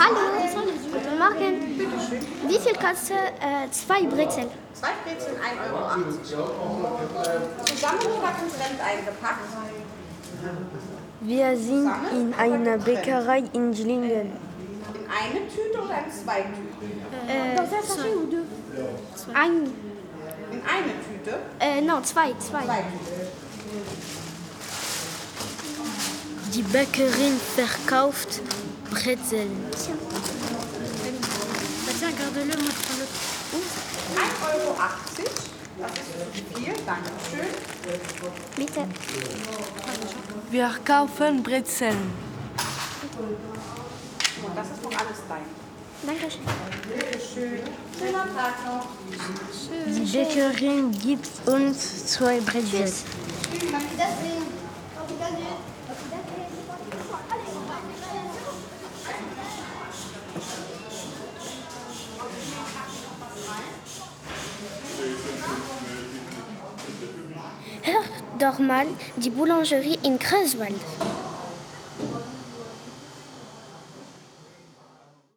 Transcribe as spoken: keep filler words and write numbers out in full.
Hallo, guten Morgen. Wie viel kostet äh, zwei Brezel? Zwei Brezeln ein Euro achtzig. Zusammen oder getrennt eingepackt? Wir sind in einer Bäckerei in Dillingen. In eine Tüte oder in zwei Tüten? Äh, zwei. Ein, In eine Tüte? äh, no, zwei, zwei. Zwei Tüten. Die Bäckerin verkauft Brezeln. ein Euro achtzig. Das ist zu viel. Dankeschön. Bitte. Wir kaufen Brezeln. So, das ist noch alles dein. Dankeschön. Bitteschön. Schöner Tag noch. Die Bäckerin gibt uns zwei Brezeln. Hör doch mal die Boulangerie in Greifswald.